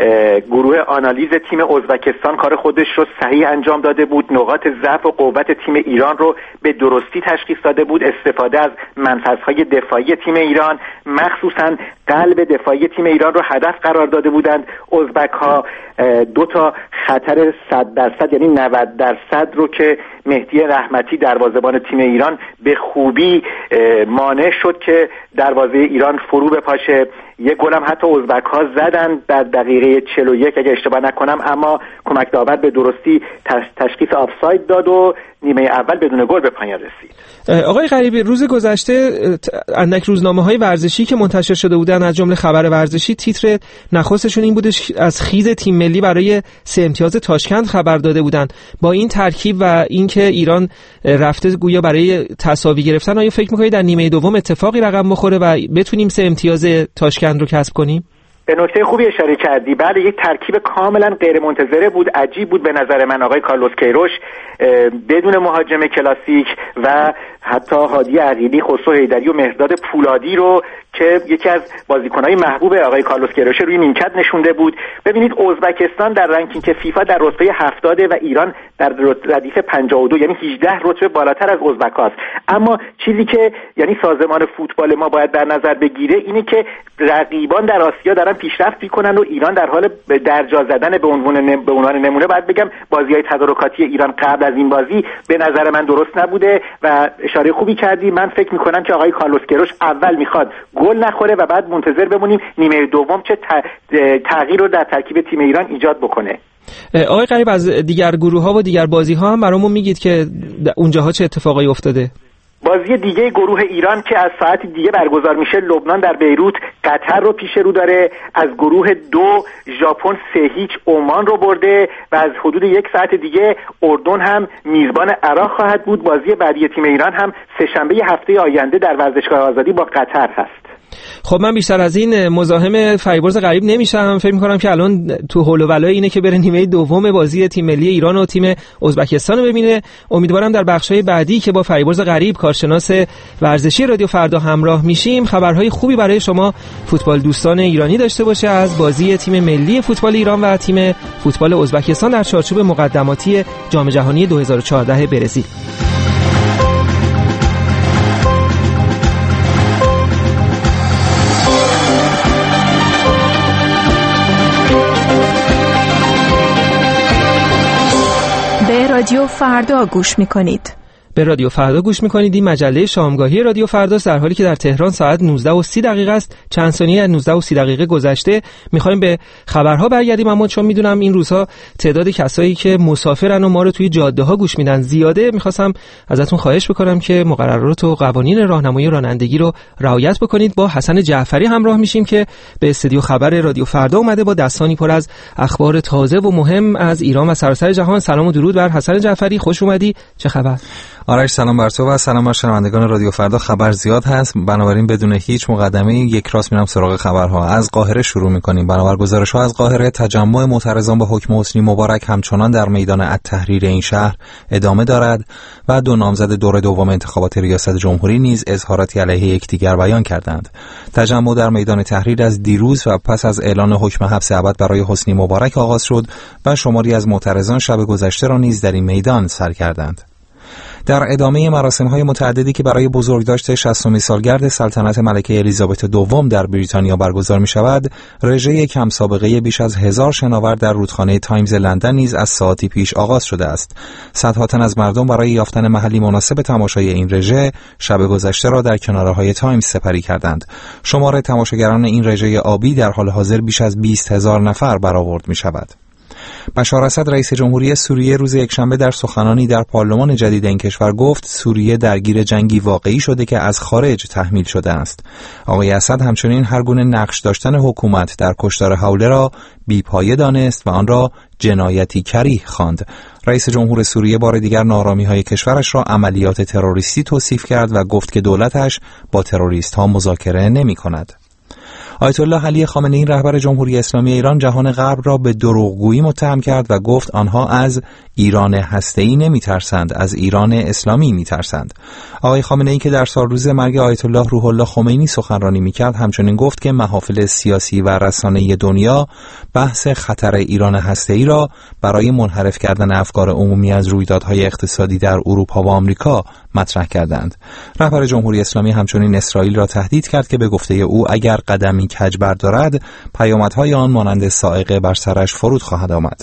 گروه آنالیز تیم ازبکستان کار خودش رو صحیح انجام داده بود، نقاط ضعف و قوت تیم ایران رو به درستی تشخیص داده بود، استفاده از منفذهای دفاعی تیم ایران، مخصوصا قلب دفاعی تیم ایران رو هدف قرار داده بودند. ازبک‌ها 2 تا خطر 100% یعنی 90% رو که مهدی رحمتی دروازه‌بان تیم ایران به خوبی مانع شد که دروازه ایران فرو بپاشه. یک گل هم حتی ازبک‌ها زدن در دقیقه 41 اگه اشتباه نکنم، اما کمک داور به درستی تشخیص آفساید داد و نیمه اول بدون گل به پایان رسید. آقای غریبی، روز گذشته اندک روزنامه‌های ورزشی که منتشر شده بودن از جمله خبر ورزشی، تیتر نخستشون این بودش از خیز تیم ملی برای 3 امتیاز تاشکند خبر داده بودن. با این ترکیب و اینکه ایران رفته گویا برای تساوی گرفتن، آیا فکر می‌کنید در نیمه دوم اتفاقی رقم بخوره و بتونیم 3 امتیاز تاشکند رو کسب کنیم؟ به نکته خوبی اشاره کردی. بعد یک ترکیب کاملا غیر منتظره بود، عجیب بود به نظر من. آقای کارلوس کیروش بدون مهاجم کلاسیک و حتی هادی عقیلی، خسرو حیدری و مهرداد پولادی رو که یکی از بازیکن‌های محبوب آقای کارلوس کیروش روی نیمکت نشونده بود. ببینید ازبکستان در رنکینگ فیفا در رتبه 70 و ایران در ردیف 52، یعنی 18 رتبه بالاتر از ازبک‌هاست. اما چیزی که یعنی سازمان فوتبال ما باید در نظر بگیره اینه که رقیبان در آسیا دارن پیشرفت می‌کنن و ایران در حال درجا زدن. به عنوان نمونه باید بگم بازی‌های تدارکاتی ایران قبل از این بازی به نظر من درست نبوده و اشاره خوبی کردی. من فکر می‌کنم که آقای کارلوس کیروش اول می‌خواد گل نخوره و بعد منتظر بمونیم نیمه دوم چه تغییر رو در ترکیب تیم ایران ایجاد بکنه. آقای غریب، از دیگر گروه‌ها و دیگر بازی‌ها هم برامون میگید که اونجاها چه اتفاقایی افتاده؟ بازی دیگه گروه ایران که از ساعت دیگه برگزار میشه، لبنان در بیروت قطر رو پیش رو داره. از گروه 2 ژاپن 3-0 عمان رو برده و از حدود 1 ساعت دیگه اردن هم میزبان عراق خواهد بود. بازی بعدی تیم ایران هم سه‌شنبه هفته آینده در ورزشگاه آزادی با قطر هست. خب من بیشتر از این مزاحم فریبرز غریب نمیشم. فکر می‌کنم که الان تو هول و ولای اینه که بره نیمه دوم بازی تیم ملی ایران و تیم ازبکستان رو ببینه. امیدوارم در بخش‌های بعدی که با فریبرز غریب کارشناس ورزشی رادیو فردا همراه میشیم خبرهای خوبی برای شما فوتبال دوستان ایرانی داشته باشه از بازی تیم ملی فوتبال ایران و تیم فوتبال ازبکستان در چارچوب مقدماتی جام جهانی 2014 برزیل. رادیو فردا گوش میکنید. به رادیو فردا گوش میکنید. این مجله شامگاهی رادیو فردا در حالی که در تهران ساعت 19:30 است. چند ثانیه از 19:30 گذشته. میخوایم به خبرها برگردیم، اما چون میدونم این روزها تعداد کسایی که مسافرن و ما رو توی جاده ها گوش میدن زیاده، میخواستم ازتون خواهش بکنم که مقررات و قوانین راهنمایی رانندگی رو رعایت بکنید. با حسن جعفری همراه میشیم که به استودیو خبر رادیو فردا اومده با دستانی پر از اخبار تازه و مهم از ایران و سراسر جهان. سلام و درود بر حسن جعفری، خوش اومدی. چه خبر؟ آرش سلام بر تو و سلام بر شنوندگان رادیو فردا. خبر زیاد هست، بنابراین بدون هیچ مقدمه یک راست میرم سراغ خبرها. از قاهره شروع میکنیم. بنابر گزارش‌ها از قاهره، تجمع معترضان به حکم حسنی مبارک همچنان در میدان التحریر این شهر ادامه دارد و دو نامزد دور دوم انتخابات ریاست جمهوری نیز اظهاراتی علیه یکدیگر بیان کردند. تجمع در میدان تحریر از دیروز و پس از اعلان حکم حبس ابد برای حسنی مبارک آغاز شد و شماری از معترضان شب گذشته را نیز در این میدان سر کردند. در ادامه مراسم‌های متعددی که برای بزرگداشت 60مین سالگرد سلطنت ملکه الیزابت دوم در بریتانیا برگزار می‌شود، رژه کم سابقه بیش از 1000 شناور در رودخانه تایمز لندن نیز از ساعتی پیش آغاز شده است. صدها تن از مردم برای یافتن محلی مناسب تماشای این رژه شب گذشته را در کناره‌های تایمز سپری کردند. شمار تماشاگران این رژه آبی در حال حاضر بیش از 20000 نفر برآورد می‌شود. بشار اسد رئیس جمهوری سوریه روز یکشنبه در سخنانی در پارلمان جدید این کشور گفت سوریه درگیر جنگی واقعی شده که از خارج تحمیل شده است. آقای اسد همچنین هر گونه نقش داشتن حکومت در کشتار حوله را بی‌پایه دانست و آن را جنایتی کریه خواند. رئیس جمهور سوریه بار دیگر ناآرامی‌های کشورش را عملیات تروریستی توصیف کرد و گفت که دولتش با تروریست‌ها مذاکره نمی‌کند. آیت الله علی خامنه‌ای رهبر جمهوری اسلامی ایران جهان غرب را به دروغگویی متهم کرد و گفت آنها از ایران هسته‌ای نمی‌ترسند، از ایران اسلامی می‌ترسند. آقای خامنه‌ای که در سالروز مرگ آیت الله روح الله خمینی سخنرانی می‌کرد همچنین گفت که محافل سیاسی و رسانه‌ای دنیا بحث خطر ایران هسته‌ای را برای منحرف کردن افکار عمومی از رویدادهای اقتصادی در اروپا و آمریکا مطرح کردند. رهبر جمهوری اسلامی همچنین اسرائیل را تهدید کرد که به گفته او اگر قدمی کج بردارد پیامدهای آن مانند صاعقه بر سرش فرود خواهد آمد.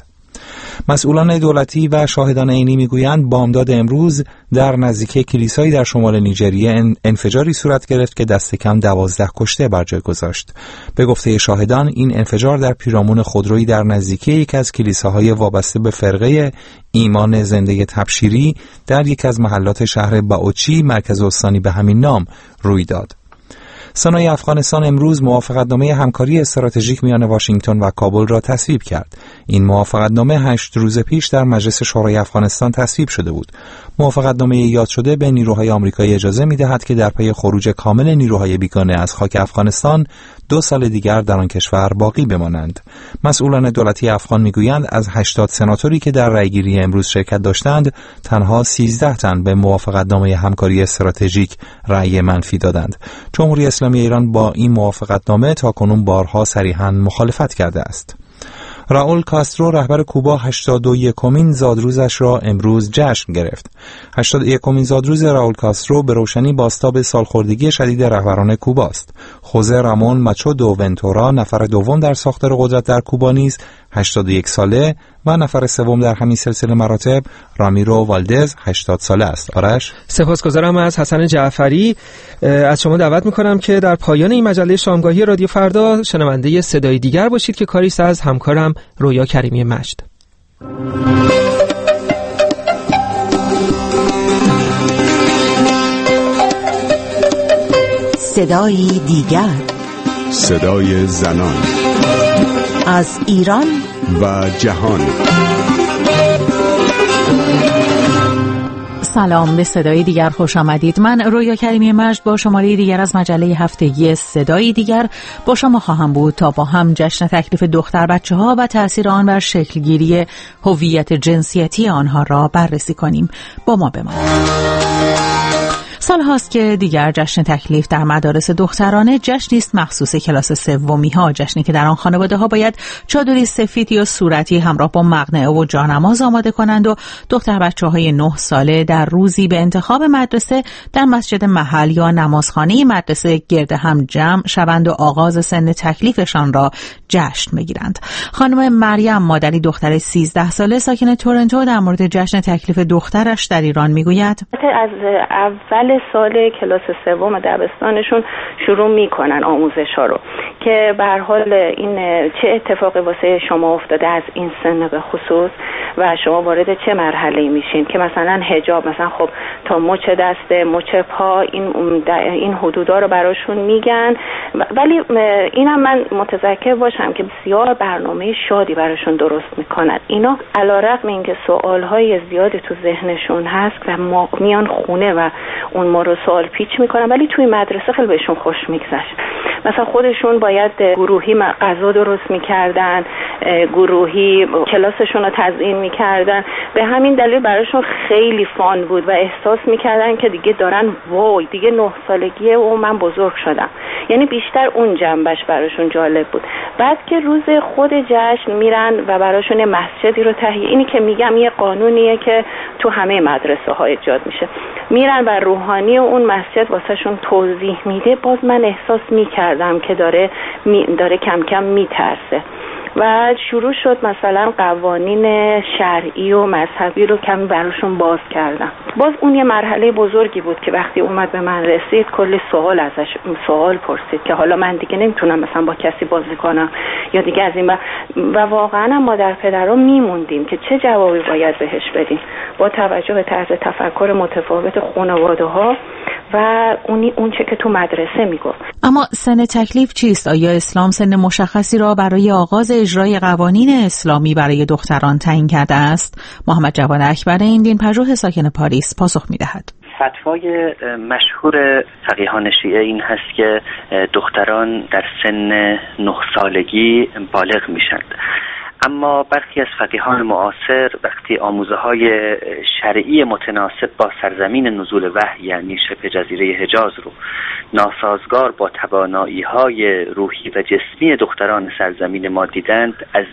مسئولان دولتی و شاهدان عینی میگویند بامداد امروز در نزدیکی کلیسایی در شمال نیجریه انفجاری صورت گرفت که دست کم 12 کشته بر جای گذاشت. به گفته شاهدان این انفجار در پیرامون خودرویی در نزدیکی یک از کلیساهای وابسته به فرقه ایمان زنده تبشیری در یک از محلات شهر باوچی مرکز استانی به همین نام روی داد. سنای افغانستان امروز موافقتنامه همکاری استراتژیک میان واشنگتن و کابل را تصویب کرد. این موافقتنامه 8 روز پیش در مجلس شورای افغانستان تصویب شده بود. موافقتنامه یاد شده به نیروهای آمریکایی اجازه می‌دهد که در پی خروج کامل نیروهای بیگانه از خاک افغانستان 2 سال دیگر در آن کشور باقی بمانند. مسئولان دولتی افغان میگویند از 80 سناتوری که در رأیگیری امروز شرکت داشتند، تنها 13 تن به موافقتنامه همکاری استراتژیک رأی منفی دادند. جمهوری اسلامی ایران با این موافقتنامه تاکنون بارها صریحاً مخالفت کرده است. راول کاسترو رهبر کوبا 81مین زادروزش را امروز جشن گرفت. 81مین زادروز راول کاسترو به روشنی بازتاب سالخوردگی شدید رهبران کوبا است. خوزه رامون ماچادو ونتورا نفر دوم در ساختار قدرت در کوبا نیز 81 ساله و نفر سوم در همین سلسله مراتب رامیرو والدز 80 ساله است. آرش سپاسگزارم از حسن جعفری. از شما دعوت میکنم که در پایان این مجله شامگاهی رادیو فردا شنونده صدای دیگر باشید که کاریست از همکارم رویا کریمی مجد. صدای دیگر، صدای زنان از ایران و جهان. سلام، به صدای دیگر خوش آمدید. من رویا کریمی مجد با شماره دیگر از مجله هفتگی صدای دیگر با شما خواهم بود تا با هم جشن تکلیف دختر بچه ها و تأثیر آن بر شکلگیری هویت جنسیتی آنها را بررسی کنیم. با ما بمانید. سال هاست که دیگر جشن تکلیف در مدارس دخترانه جشنی است مخصوص کلاس سومی ها، جشنی که در آن خانواده ها باید چادری سفید یا صورتی همراه با مقنعه و جانماز آماده کنند و دختر بچه های 9 ساله در روزی به انتخاب مدرسه در مسجد محل یا نمازخانه مدرسه گرد هم جمع شوند و آغاز سن تکلیفشان را جشن بگیرند. خانم مریم، مادری دختر 13 ساله ساکن تورنتو، در مورد جشن تکلیف دخترش در ایران میگوید: از اول سال کلاس سوم دبستانشون شروع میکنن آموزش ها رو که به هر حال این چه اتفاقی واسه شما افتاده از این سن به خصوص و شما وارد چه مرحله‌ای میشین که مثلا حجاب مثلا خب تا مچ دست مچ پا این حدودا رو براشون میگن، ولی اینم من متذکر باشم که بسیار برنامه شادی براشون درست میکنن. اینا علیرغم اینکه سوالهای زیادی تو ذهنشون هست و میان خونه و اون ما رو سوال پیچ میکنن، ولی توی مدرسه خیلی بهشون خوش میگذشت. مثلا خودشون باید گروهی غذا درست میکردن، گروهی کلاسشون رو تزیین میکردن، به همین دلیل براشون خیلی فان بود و احساس میکردن که دیگه دارن وای دیگه 9 سالگیه و من بزرگ شدم. یعنی بیشتر اون جنبش براشون جالب بود. بعد که روز خود جشن میرن و براشون مسجدی رو تهیه، اینی که میگم یه قانونیه که تو همه مدرسه ها ایجاد میشه، میرن و روحانی اون مسجد واسهشون توضیح میده. باز من احساس میکردم که داره کم کم میترسه و شروع شد مثلا قوانین شرعی و مذهبی رو کمی براشون باز کردم. باز اون یه مرحله بزرگی بود که وقتی اومد به من رسید کلی سوال پرسید که حالا من دیگه نمیتونم مثلا با کسی بازی کنم یا دیگه از این و واقعا مادر پدرها میموندیم که چه جوابی باید بهش بدیم با توجه به طرز تفکر متفاوت خانواده ها و اون چه که تو مدرسه میگفت. اما سن تکلیف چیست؟ آیا اسلام سن مشخصی را برای آغاز اجرای قوانین اسلامی برای دختران تعیین کرده است؟ محمد جواد اکبر این دین پژوه ساکن پاریس پاسخ میدهد. فتوای مشهور فقیهان شیعه این هست که دختران در سن 9 سالگی بالغ میشند. اما برخی از فقیهان معاصر وقتی آموزه‌های شرعی متناسب با سرزمین نزول وحی یعنی شبه جزیره حجاز رو ناسازگار با توانایی‌های روحی و جسمی دختران سرزمین ما دیدند، از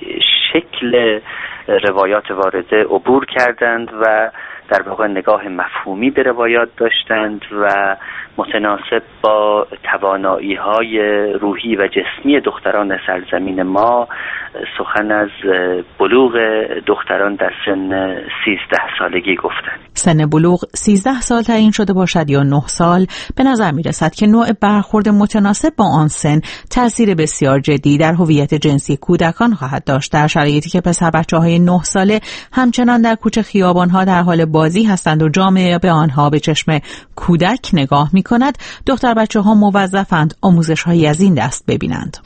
شکل روایات وارده عبور کردند و در واقع نگاه مفهومی به روایات داشتند و متناسب با توانایی‌های روحی و جسمی دختران سرزمین ما سخن از بلوغ دختران در سن 13 سالگی گفتند. سن بلوغ 13 سال تعیین شده باشد یا 9 سال، به نظر می رسد که نوع برخورد متناسب با آن سن تأثیر بسیار جدی در هویت جنسی کودکان خواهد داشت. در شرایطی که پسر بچه‌های 9 ساله همچنان در کوچه خیابان‌ها در حال بازی هستند و جامعه به آنها به چشم کودک نگاه می‌کند، دختر بچه‌ها موظفند آموزش‌هایی از این دست ببینند.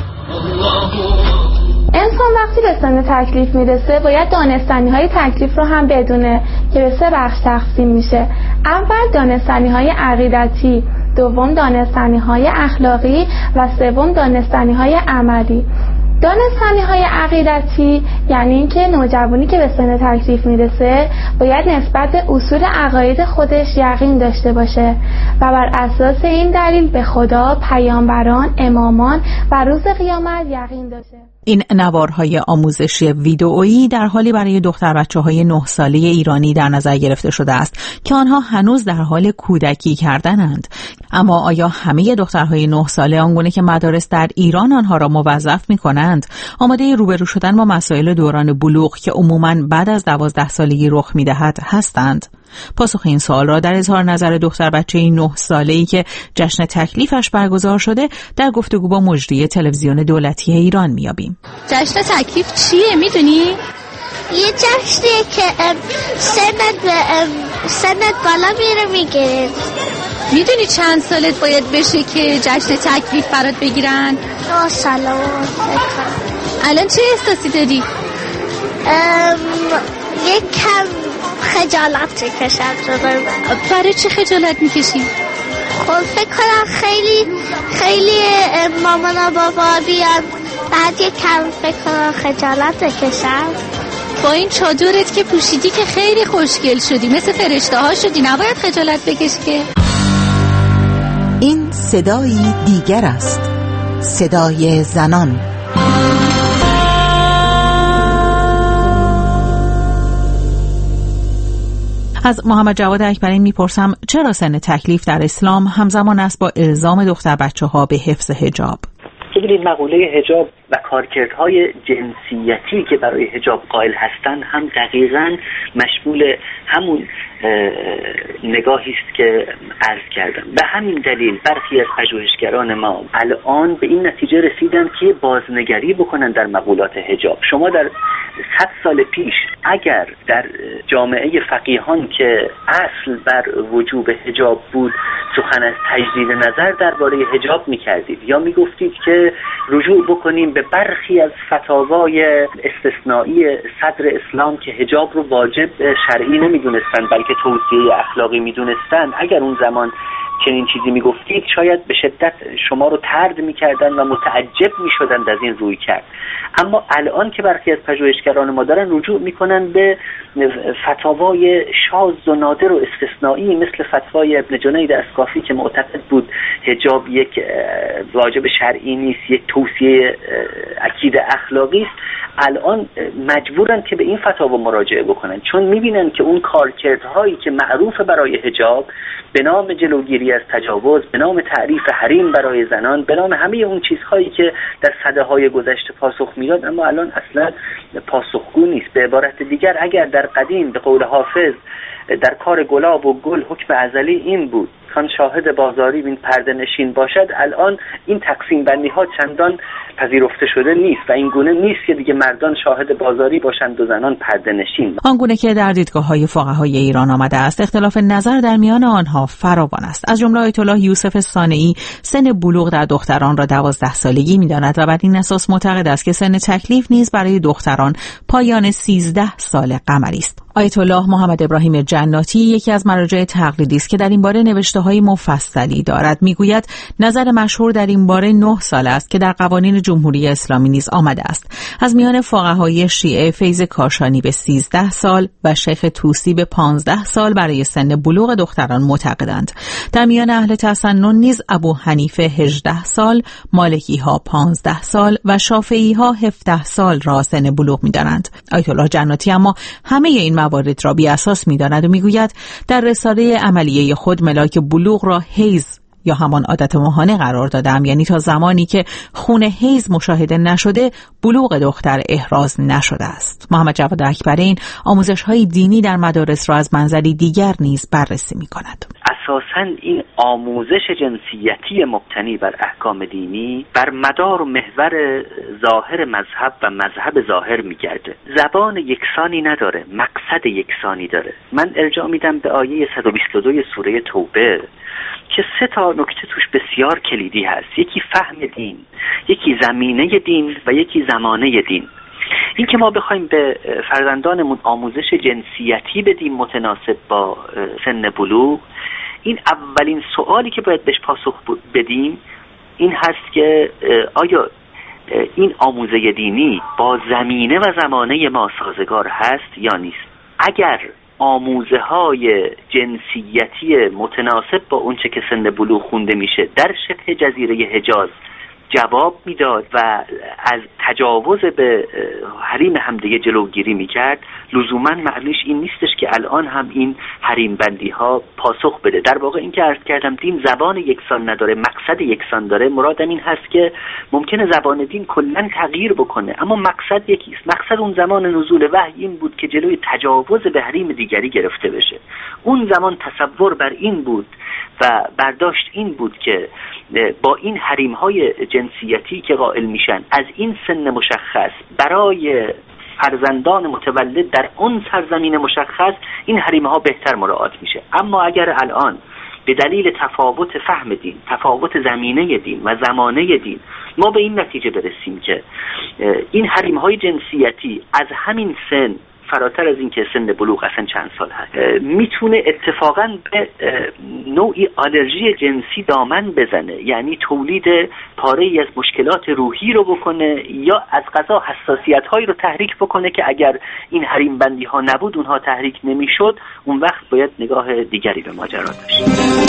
انسان وقتی به سن تکلیف میرسه باید دانستنی‌های تکلیف رو هم بدونه که به 3 بخش تقسیم میشه. اول دانستنی‌های عقیدتی، دوم دانستنی‌های اخلاقی و سوم دانستنی‌های عملی. دانستنی‌های عقیدتی یعنی اینکه نوجوانی که به سن تکلیف میرسه باید نسبت به اصول عقاید خودش یقین داشته باشه و بر اساس این دلیل به خدا، پیامبران، امامان و روز قیامت یقین داشته. این نوارهای آموزشی ویدئویی در حالی برای دختر بچه‌های 9 ساله ایرانی در نظر گرفته شده است که آنها هنوز در حال کودکی کردنند. اما آیا همه دخترهای 9 ساله آنگونه که مدارس در ایران آنها را موظف می‌کنند آماده روبرو شدن با مسائل دوران بلوغ که عموماً بعد از 12 سالگی رخ می‌دهد هستند؟ پاسخ این سوال را در اظهار نظر دختر بچه 9 ساله‌ای که جشن تکلیفش برگزار شده در گفتگو با مجری تلویزیون دولتی ایران میابیم. جشن تکلیف چیه میدونی؟ یه جشنیه که سنت بالا میره میگیره. میدونی چند سالت باید بشه که جشن تکلیف برات بگیرن؟ 9 ساله. الان چه احساسی داری؟ یکم خجالت میکشم. برای چه خجالت میکشی؟ خب فکر کنم خیلی مامان و بابا بیان بعد یک کم فکر کنم خجالت بکشم. با این چادرت که پوشیدی که خیلی خوشگل شدی، مثل فرشته ها شدی، نباید خجالت بکشی که. این صدایی دیگر است، صدای زنان. از محمد جواد اکبری میپرسم چرا سن تکلیف در اسلام همزمان است با الزام دختر بچه‌ها به حفظ حجاب؟ ببینید مقوله حجاب و کارکردهای جنسیتی که برای حجاب قائل هستند هم دقیقاً مشمول همون نگاهی است که عرض کردم. به همین دلیل برخی از پژوهشگران ما الان به این نتیجه رسیدن که بازنگری بکنن در مقولات حجاب. شما در 100 سال پیش اگر در جامعه فقیهان که اصل بر وجوب حجاب بود سخن از تجدید نظر درباره حجاب می‌کردید یا می‌گفتید که رجوع بکنیم به برخی از فتاوای استثنایی صدر اسلام که حجاب رو واجب شرعی نمی‌دونستن بلکه توصیه اخلاقی می‌دونستن، اگر اون زمان چنین چیزی میگفتید شاید به شدت شما رو طرد میکردن و متعجب میشدند از این روی کرد. اما الان که برخی از پژوهشگران ما دارن رجوع میکنن به فتاوای شاذ و نادر و استثنایی مثل فتوای ابن جنید اسکافی که معتقد بود حجاب یک واجب شرعی نیست، یک توصیه اکید اخلاقی است، الان مجبورن که به این فتاوا مراجعه بکنن چون میبینن که اون کارکردهایی که معروف برای حجاب به نام جلوگیری از تجاوز، به نام تعریف حریم برای زنان، به نام همه اون چیزهایی که در سده‌های گذشته پاسخ میداد اما الان اصلا پاسخگو نیست. به عبارت دیگر اگر در قدیم به قول حافظ در کار گلاب و گل حکم ازلی این بود کان شاهد بازاری بین پرده نشین باشد، الان این تقسیم بندی ها چندان پذیرفته شده نیست و این گونه نیست که دیگه مردان شاهد بازاری باشند و زنان پرده نشین. آنگونه که در دیدگاه‌های فقهای ایران آمده است اختلاف نظر در میان آنها فراوان است. از جمله آیت الله یوسف صانعی سن بلوغ در دختران را 12 سالگی می‌داند و بر این اساس معتقد است که سن تکلیف نیز برای دختران پایان 13 سال قمری است. آیت الله محمد ابراهیم جناتی یکی از مراجع تقلیدی است که در این باره نوشته‌های مفصلی دارد. میگوید نظر مشهور در این باره 9 سال است که در قوانین جمهوری اسلامی نیز آمده است. از میان فقهای شیعه فیض کاشانی به 13 سال و شیخ طوسی به 15 سال برای سن بلوغ دختران معتقدند. در میان اهل تسنن نیز ابو حنیفه 18 سال، مالکی ها 15 سال و شافعی ها 17 سال را سن بلوغ می‌دانند. آیت الله جناتی اما همه این موارد را بی اساس می‌داند و میگوید در رساله عملیه خود ملاک بلوغ را حیض یا همان عادت ماهانه قرار دادم، یعنی تا زمانی که خون حیض مشاهده نشده بلوغ دختر احراز نشده است. محمد جواد اکبری آموزش‌های دینی در مدارس را از منظری دیگر نیز بررسی می‌کند. اساساً این آموزش جنسیتی مبتنی بر احکام دینی بر مدار و محور ظاهر مذهب و مذهب ظاهر می‌گرده. زبان یکسانی نداره، مقصد یکسانی داره. من ارجاع میدم به آیه 122 سوره توبه که 3 تا نکته توش بسیار کلیدی هست. یکی فهم دین، یکی زمینه دین و یکی زمانه دین. این که ما بخوایم به فرزندانمون آموزش جنسیتی بدیم متناسب با سن بلوغ، این اولین سوالی که باید بهش پاسخ بدیم این هست که آیا این آموزه دینی با زمینه و زمانه ما سازگار هست یا نیست. اگر آموزه های جنسیتی متناسب با اونچه که سن بلوغ خونده میشه در شبه جزیره حجاز جواب میداد و از تجاوز به حریم همدیگه جلوگیری میکرد، لزوما معنیش این نیستش که الان هم این حریم بندی ها پاسخ بده. در واقع این که عرض کردم دین زبان یکسان نداره، مقصد یکسان داره. مرادم این هست که ممکنه زبان دین کلا تغییر بکنه اما مقصد یکیست. مقصد اون زمان نزول وحی این بود که جلوی تجاوز به حریم دیگری گرفته بشه. اون زمان تصور بر این بود و برداشت این بود که با این حریم های جنسیتی که قائل میشن از این سن مشخص برای فرزندان متولد در اون سرزمین مشخص این حریم ها بهتر مراعات میشه. اما اگر الان به دلیل تفاوت فهم دین، تفاوت زمینه دین و زمانه دین ما به این نتیجه برسیم که این حریم های جنسیتی از همین سن فراتر از این که سن بلوغ اصلا چند سال هست، میتونه اتفاقاً به نوعی آلرژی جنسی دامن بزنه، یعنی تولید پاره‌ای از مشکلات روحی رو بکنه یا از قضا حساسیت هایی رو تحریک بکنه که اگر این حریم بندی ها نبود اونها تحریک نمیشد، اون وقت باید نگاه دیگری به ماجرا داشت.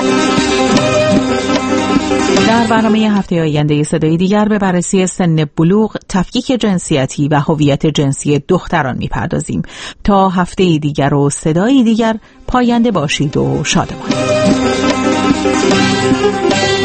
در برنامه هفته آینده صدای دیگر به بررسی سن بلوغ، تفکیک جنسیتی و هویت جنسی دختران میپردازیم. تا هفته دیگر و صدای دیگر، پاینده باشید و شادمان.